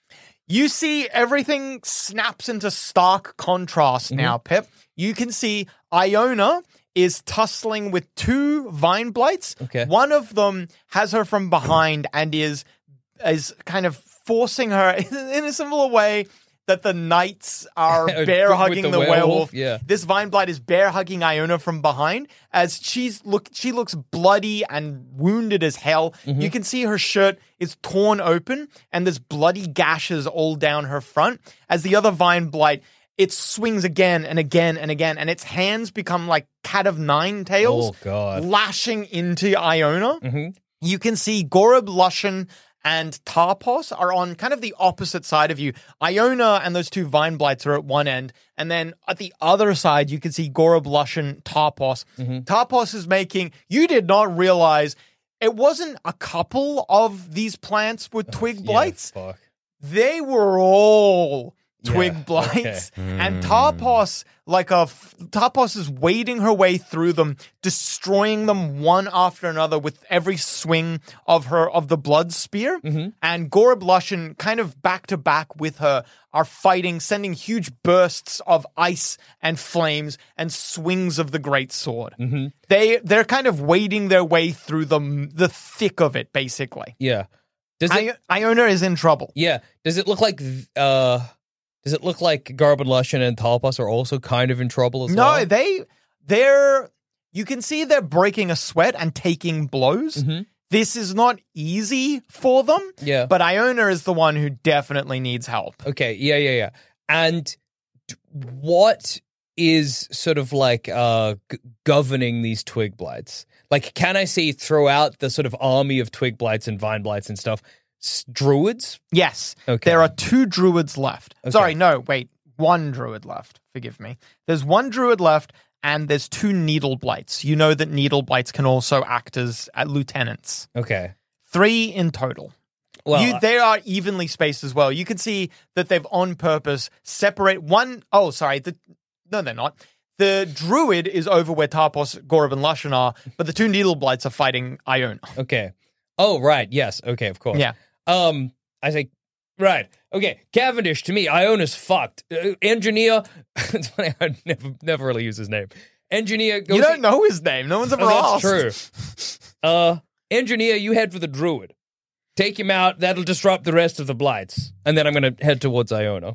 You see everything snaps into stark contrast now, Pip. You can see Iona is tussling with two vine blights. Okay. One of them has her from behind and is is kind of forcing her in a similar way that the knights are bear hugging With the, the werewolf. werewolf, yeah. This vine blight is bear hugging Iona from behind as she's look she looks bloody and wounded as hell. Mm-hmm. You can see her shirt is torn open and there's bloody gashes all down her front as the other vine blight it swings again and again and again, and its hands become like cat of nine tails, Oh, God. lashing into Iona. Mm-hmm. You can see Gorub, Lushan, and Tarpos are on kind of the opposite side of you. Iona and those two vine blights are at one end, and then at the other side, you can see Gorub, Lushan, Tarpos. Mm-hmm. Tarpos is making, you did not realize it wasn't a couple of these plants with twig blights. Yeah, fuck. They were all twig Yeah, blights. okay. And Tarpos, like a f- Tarpos is wading her way through them, destroying them one after another with every swing of her of the blood spear. Mm-hmm. And Gorub Lushan, kind of back to back with her, are fighting, sending huge bursts of ice and flames and swings of the great sword. Mm-hmm. They they're kind of wading their way through the the thick of it, basically. Yeah. Does it? I- Iona is in trouble. Yeah. Does it look like? Uh, does it look like Garb and Lushan and Talpas are also kind of in trouble as No, well? they they're you can see they're breaking a sweat and taking blows. Mhm. This is not easy for them. Yeah. But Iona is the one who definitely needs help. Okay. Yeah. Yeah. Yeah. And d- what is sort of like uh, g- governing these twig blights? Like, can I see throughout the sort of army of twig blights and vine blights and stuff, s- druids? Yes. Okay. There are two druids left. Okay. Sorry, no, wait. One druid left. Forgive me. There's one druid left, and there's two needle blights. You know that needle blights can also act as uh, lieutenants. Okay. Three in total. Well, you, they are evenly spaced as well. You can see that they've on purpose separate one oh sorry, the no, they're not. The druid is over where Tarpos, Gorub, and Lushan are, but the two needle blights are fighting Iona. okay. Oh, right. Yes. Okay. Of course. Yeah. Um, I say, right. Okay. Cavendish, to me, Iona's fucked. Uh, engineer. It's funny. I never, never really use his name. Engineer. Go You see- don't know his name. No one's ever Oh, asked. that's true. Uh, engineer, you head for the druid. Take him out. That'll disrupt the rest of the blights. And then I'm going to head towards Iona.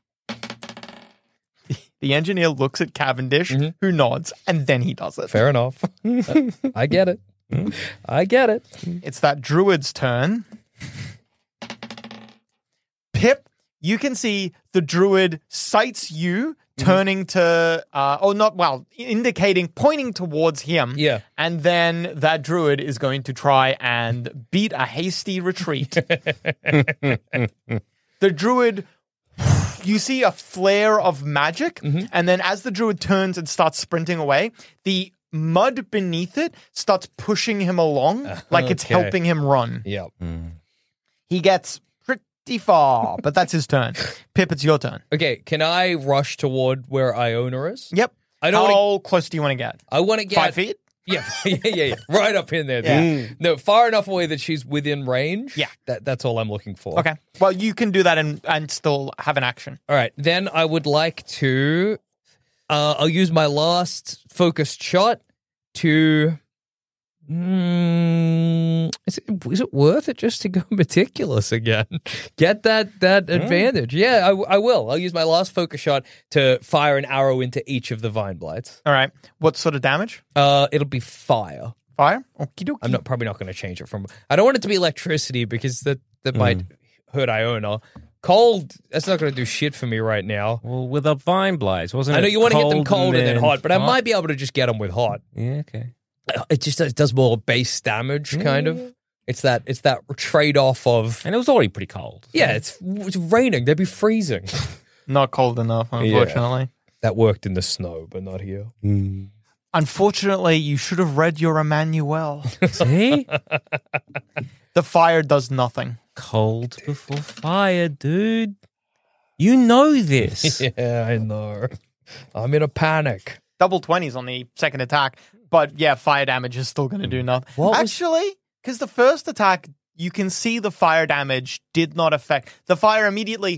The engineer looks at Cavendish, Mm-hmm. who nods, and then he does it. Fair enough. I get it. I get it. It's that druid's turn. Pip, you can see the druid sights you, turning to, uh, oh, not, well, indicating, pointing towards him. Yeah. And then that druid is going to try and beat a hasty retreat. The druid, you see a flare of magic, Mm-hmm. and then as the druid turns and starts sprinting away, the mud beneath it starts pushing him along like it's okay. helping him run. Yep. He gets pretty far, but that's his turn. Pip, it's your turn. Okay, can I rush toward where Iona is? Yep. I don't How wanna- close do you want to get? I want to get... Five feet? Yeah, yeah, yeah, yeah. Right up in there. Yeah. dude. No, far enough away that she's within range. Yeah. That, that's all I'm looking for. Okay. Well, you can do that and, and still have an action. All right. Then I would like to... Uh, I'll use my last focused shot to... Mm, is, it, is it worth it just to go meticulous again? Get that that advantage. Yeah, I, I will. I'll use my last focus shot to fire an arrow into each of the vine blights. All right. What sort of damage? Uh, it'll be fire. Fire? Okie dokie. I'm not probably not going to change it from. I don't want it to be electricity because that that might hurt Iona. Cold. That's not going to do shit for me right now. Well, with a vine blights, wasn't I it? know you want to get them cold cold and then hot, but I hot? might be able to just get them with hot. Yeah, okay. It just it does more base damage, kind of. It's that it's that trade off of And it was already pretty cold. yeah. It's it's raining. They'd be freezing. Not cold enough, unfortunately. That worked in the snow, but not here. Unfortunately, you should have read your Emmanuel. See? The fire does nothing. Cold before fire, dude. You know this. Yeah, I know. I'm in a panic. Double twenties on the second attack, but yeah, fire damage is still going to do nothing. What was- Actually, because the first attack, you can see the fire damage did not affect. The fire immediately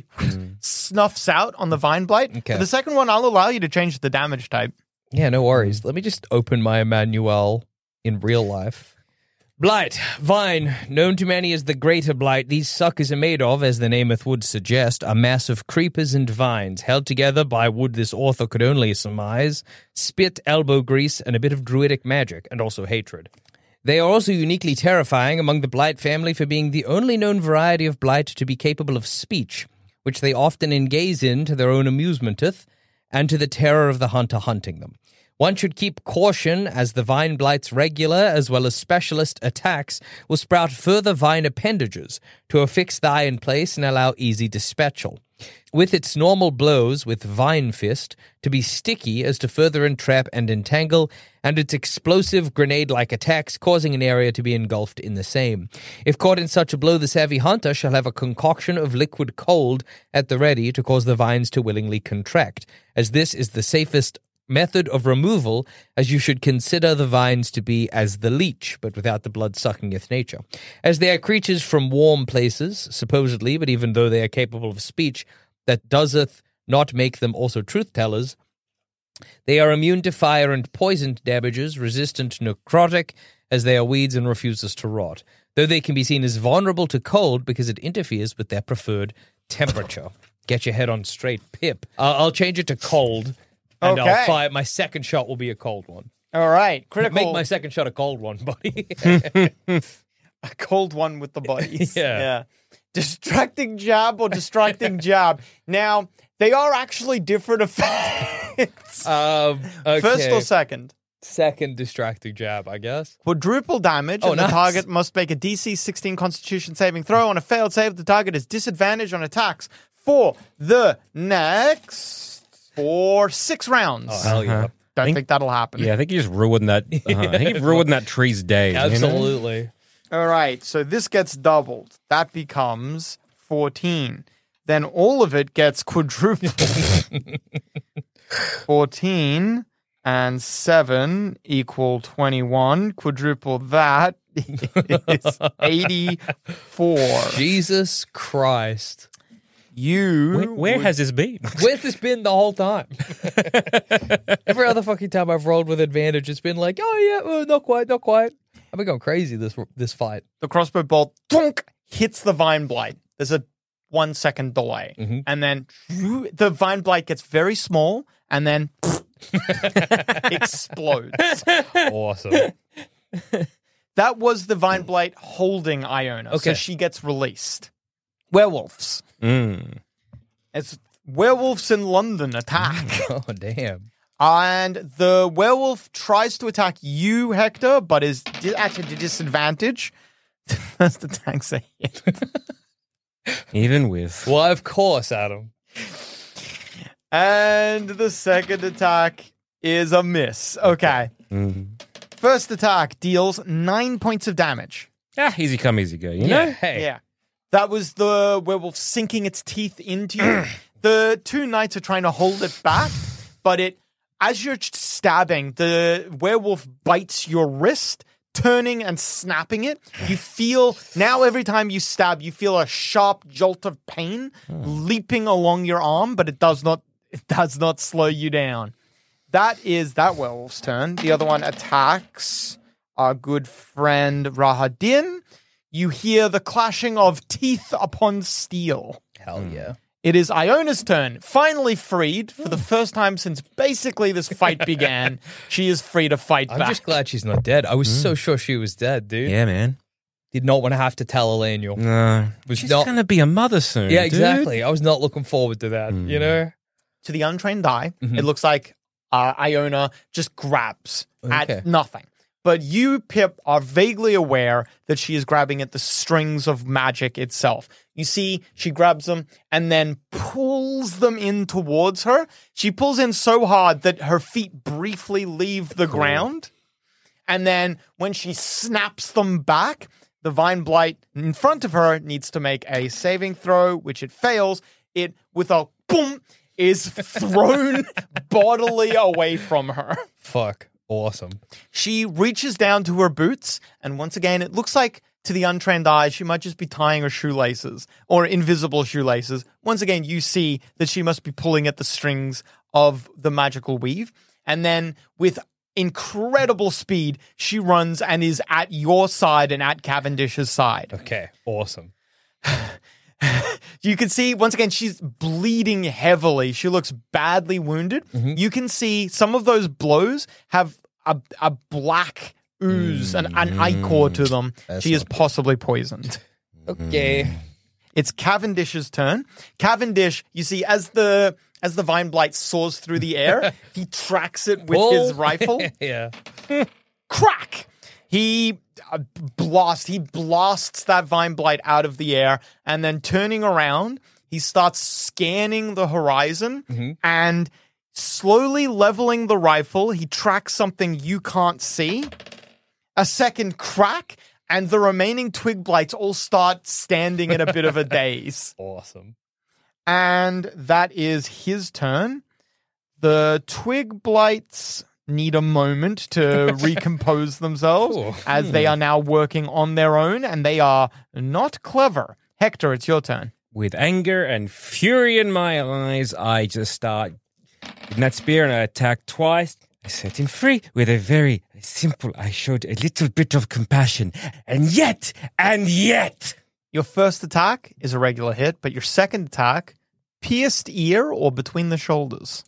snuffs out on the Vine Blight. Okay. For the second one, I'll allow you to change the damage type. Yeah, no worries. Let me just open my Emmanuel in real life. Blight, Vine, known to many as the Greater Blight, these suckers are made of, as the nameth would suggest, a mass of creepers and vines, held together by wood this author could only surmise, spit, elbow grease, and a bit of druidic magic, and also hatred. They are also uniquely terrifying among the Blight family for being the only known variety of Blight to be capable of speech, which they often engaze in to their own amusementeth, and to the terror of the hunter hunting them. One should keep caution, as the Vine Blight's regular as well as specialist attacks will sprout further vine appendages to affix the eye in place and allow easy dispatchal. With its normal blows with Vine Fist to be sticky as to further entrap and entangle, and its explosive grenade-like attacks causing an area to be engulfed in the same. If caught in such a blow, the savvy hunter shall have a concoction of liquid cold at the ready to cause the vines to willingly contract, as this is the safest method of removal, as you should consider the vines to be as the leech, but without the blood-suckingeth nature. As they are creatures from warm places, supposedly, but even though they are capable of speech, that doeseth not make them also truth-tellers, they are immune to fire and poison damages, resistant to necrotic, as they are weeds and refuses to rot, though they can be seen as vulnerable to cold because it interferes with their preferred temperature. Get your head on straight, Pip. Uh, I'll change it to cold. And Okay. I'll fire, my second shot will be a cold one. All right, critical. Make my second shot a cold one, buddy. a cold one with the buddies. Yeah. yeah. Distracting jab or distracting jab. Now, they are actually different effects. um, okay. First or second? Second distracting jab, I guess. Quadruple damage, Oh, and the nice. target must make a D C sixteen Constitution saving throw. On a failed save, the target is disadvantaged on attacks for the next for six rounds. Oh, hell yeah. Don't think- think, that'll happen. Yeah, I think you just ruined that. Uh, I think you've ruined that tree's day. you know? Absolutely. All right, so this gets doubled. That becomes fourteen. Then all of it gets quadrupled. fourteen and seven equal twenty-one. Quadruple that is eighty-four. Jesus Christ. You Where, where would- has this been? Where's this been the whole time? Every other fucking time I've rolled with advantage, it's been like, oh yeah, well, not quite, not quite. I've been going crazy this this fight. the crossbow bolt thunk, hits the Vine Blight. There's a one second delay. Mhm. And then the Vine Blight gets very small and then explodes. Awesome. That was the Vine Blight holding Iona. Okay. So she gets released. Werewolves. Mm. It's werewolves in London attack. Oh, damn. And the werewolf tries to attack you, Hector, but is di- at a disadvantage. First attack's a hit. Even with. Well, of course, Adam. And the second attack is a miss. Okay. Mm. First attack deals nine points of damage. Ah, easy come, easy go. You Yeah, know? hey. Yeah. That was the werewolf sinking its teeth into you. The two knights are trying to hold it back, but it, as you're stabbing, the werewolf bites your wrist, turning and snapping it. You feel, now every time you stab, you feel a sharp jolt of pain leaping along your arm, but it does not, it does not slow you down. That is that werewolf's turn. The other one attacks our good friend Rahadin. You hear the clashing of teeth upon steel. Hell yeah. It is Iona's turn. Finally freed for the first time since basically this fight began. She is free to fight I'm back. just glad she's not dead. I was so sure she was dead, dude. Yeah, man. Did not want to have to tell Elenial. No. Was She's not- going to be a mother soon. Yeah, dude. exactly. I was not looking forward to that, you know? To the untrained eye, Mhm. it looks like uh, Iona just grabs Okay. at nothing. But you, Pip, are vaguely aware that she is grabbing at the strings of magic itself. You see, she grabs them and then pulls them in towards her. She pulls in so hard that her feet briefly leave the ground. And then when she snaps them back, the Vine Blight in front of her needs to make a saving throw, which it fails. it, with a boom, is thrown bodily away from her. Fuck. Awesome. She reaches down to her boots, and once again, it looks like to the untrained eye, she might just be tying her shoelaces or invisible shoelaces. Once again, you see that she must be pulling at the strings of the magical weave. And then with incredible speed, she runs and is at your side and at Cavendish's side. Okay, awesome. You can see, once again, she's bleeding heavily. She looks badly wounded. Mm-hmm. You can see some of those blows have a, a black ooze, mm, an, an ichor to them. She is possibly poisoned. Okay. It's Cavendish's turn. Cavendish, you see, as the as the vine blight soars through the air, he tracks it with Whoa. his rifle. Yeah. Crack! He uh, blast. He blasts that vine blight out of the air, and then turning around, he starts scanning the horizon mm-hmm. and slowly leveling the rifle. He tracks something you can't see. A second crack, and the remaining twig blights all start standing in a bit of a daze. Awesome. And that is his turn. The twig blights need a moment to recompose themselves Ooh. as they are now working on their own, and they are not clever. Hector, it's your turn. With anger and fury in my eyes, I just start in that spear and I attack twice. I set him free with a very simple, I showed a little bit of compassion. And yet, and yet. Your first attack is a regular hit, but your second attack, pierced ear or between the shoulders?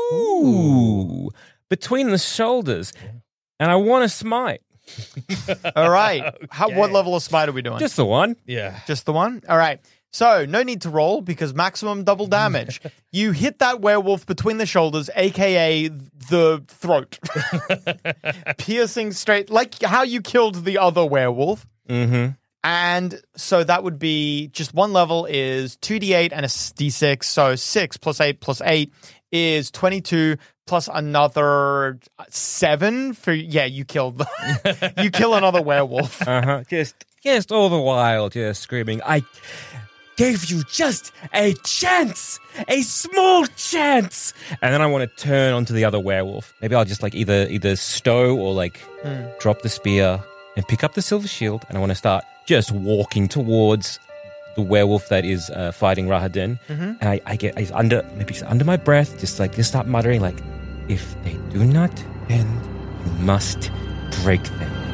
Ooh. Between the shoulders. And I want to smite. All right. Okay. How, what level of smite are we doing? Just the one. Yeah. Just the one? All right. So, no need to roll because maximum double damage. You hit that werewolf between the shoulders, a k a the throat. Piercing straight, like how you killed the other werewolf. Mm-hmm. And so that would be just one level is two d eight and a d six. So six plus eight plus eight is twenty-two plus another seven for, yeah, you killed the, you kill another werewolf. Uh-huh. Just, just all the while, just screaming, I gave you just a chance, a small chance. And then I want to turn onto the other werewolf. Maybe I'll just like either, either stow or like mm. drop the spear and pick up the silver shield. And I want to start just walking towards the werewolf that is uh, fighting Rahadin. Mm-hmm. And I, I get I, under maybe under my breath, just like just start muttering like, if they do not bend, you must break them.